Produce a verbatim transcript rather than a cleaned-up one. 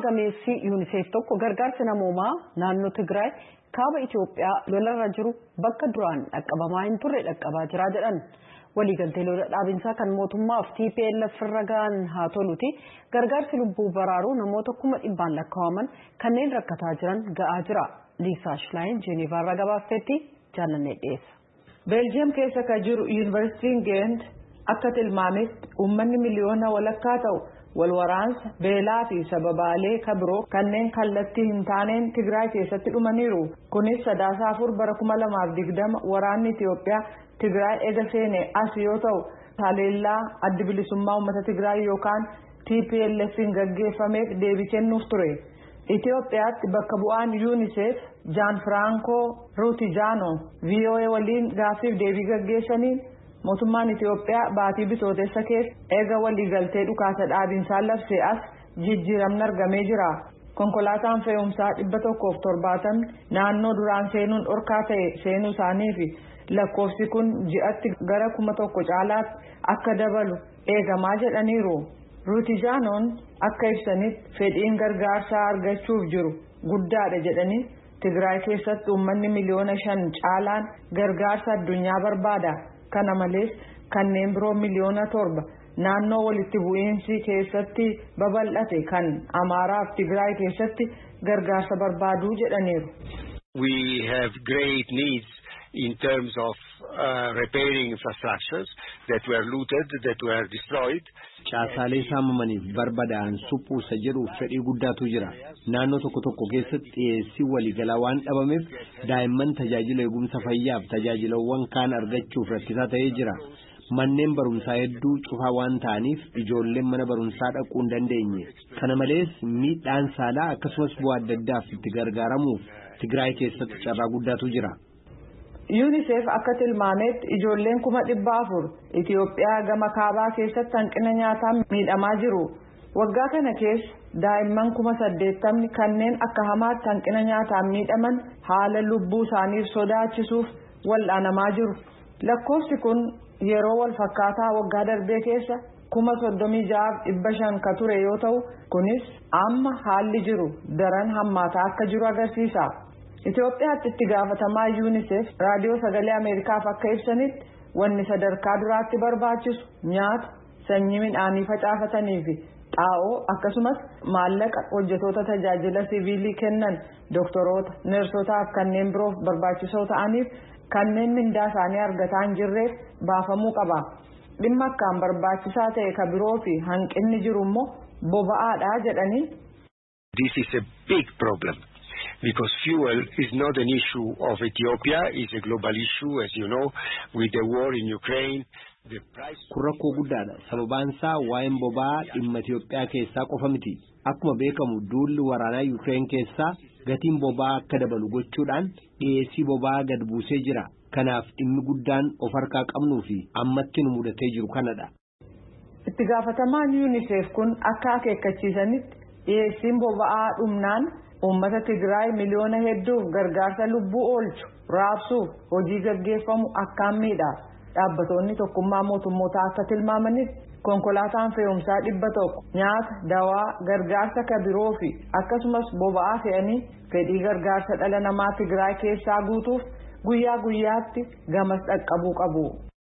gameessi UNICEF tokko gargaarsa namoomaa naannoo Tigraay kaaba Itoophiyaa lolarra jiru bakka duraan dhaqqabamaa hin turre dhaqqabaa jira jedhan. Waliigaltee lola dhaabinsaa kan mootummaa fi T P L F irra ga'an haa toluti gargaarsi lubbuu baraaruu namoota kuma dhibbaan lakkaa'aman kanneen rakkataa jiran ga'aa jira. Liisaa Shilaayin Jeeneevaa irraa gabaafteetti jaalannee dhiyeessa. Beeljiyeem keessa kan jiru Yuunivarsiitiin Geent akka tilmaametti uummanni miliyoona walakkaa ta'u wal waraansa beelaa fi sababaalee kabiroo kanneen kallattii hin taaneen Tigraay keessatti dhumaniiru. Kunis sadaasa afur bara kuma lamaaf digdama waraanni Itoophiyaa Tigraay ega seene as yoo ta'u haleellaa adda bilisummaa uummata Tigraay yookaan T P L F'n gaggeeffameef deebii kennuuf ture. Itoophiyaatti bakka bu'aan UNICEF Gianfranco Rutigiano V O A waliin gaaffiif deebii gaggeessaniin mootummaan Itoophiyaa baatii bitootessa keessa eega waliigaltee dhukaasa dhaabinsaa labsee as jijjiiramni argamee jira. Konkolaataan fe'umsaa dhibba tokkoof torbaatamni naannoo duraan seenuun dhorkaa ta'e seenuu isaanii fi lakkoofsi kun ji'atti gara kuma tokko caalaatti akka dabalu eegamaa jedhaniiru. Rutigianoon akka ibsanitti fedhiin gargaarsaa argachuuf jiru guddaadha jedhanii Tigraay keessatti uummanni miliyoona shan caalaan gargaarsa addunyaa barbaada. Kana malees kanneen biroo miliyoona torba naannoo walitti bu'iinsi keessatti babal'ate kan Amaaraa fi Tigraay keessatti gargaarsa barbaaduu jedhaniiru. We have great needs in terms of uh, repairing infrastructures that were looted, that were destroyed. Caasaalee saamamaniif barbadaa'an suphuusa jedhuuf fedhii guddaatu jira. Naannoo tokko tokko keessatti dhiyeessii waliigalaa waan dhabameef daa'imman tajaajila eegumsa fayyaaf tajaajilawwan kaan argachuuf rakkisaa ta'ee jira. Manneen barumsaa hedduu cufaa waan ta'aniif ijoolleen mana barumsaa dhaquu hin dandeenye. Kana malees miidhaan saalaa akkasumas bu'aa adda addaaf itti gargaaramuuf Tigraay keessatti carraa guddaatu jira. UNICEF akka tilmaametti ijoolleen kuma dhibba afur Itoophiyaa gama kaabaa keessatti hanqina nyaataan miidhamaa jiru. Waggaa kana keessa daa'imman kuma saddeettamni kanneen akka hamaatti hanqina nyaataan miidhaman haala lubbuu isaaniif sodaachisuuf wal'aanamaa jiru. Lakkoofsi kun yeroo wal fakkaataa waggaa darbee keessa kuma soddomii ja'aaf dhibba shan ka ture yoo ta'u kunis amma haalli jiru daran hammaataa akka jiru agarsiisa. Itoophiyaatti itti gaafatamaa UNICEF raadiyoo sagalee Ameerikaaf akka ibsanitti wanni sadarkaa duraatti barbaachisu nyaata, sanyii midhaanii facaafatanii fi xaa'oo akkasumas maallaqa hojjetoota tajaajila siviilii kennan doktoroota, neersotaa fi kanneen biroof barbaachisoo ta'aniif kanneen mindaa isaanii argataa hin jirreef baafamuu qaba. Dhimma akkaan barbaachisaa ta'e ka biroo fi hanqinni jiru immoo boba'aadha jedhanii. This is a big problem. Because fuel is not an issue of Ethiopia, it's a global issue, as you know, with the war in Ukraine. The price. Kun rakkoo guddaadha. Sababaan isaa waa'een boba'aa dhimma Itoophiyaa keessaa qofa miti. Akkuma beekamu duulli waraanaa Ukraine keessaa gatiin boba'aa akka dabalu gochuudhaan dhiyeessii boba'aa gad buusee jira. Kanaaf dhimmi guddaan of harkaa qabnuu fi ammatti nu mudatee jiru kanadha. Itti gaafatamaan UNICEF kun akka akeekkachiisanitti dhiyeessiin boba'aa dhumnaan uummata Tigraay miliyoona hedduuf gargaarsa lubbuu oolchu raabsuuf hojii gaggeeffamu akkaan miidha. Dhaabbattoonni tokkummaa mootummootaa akka tilmaamanitti konkolaataan fe'umsaa dhibba tokko nyaata, dawaa, gargaarsa kabiroo fi akkasumas boba'aa fe'anii fedhii gargaarsa dhala namaa Tigraay keessaa guutuuf guyyaa guyyaatti gamas dhaqqabuu qabu.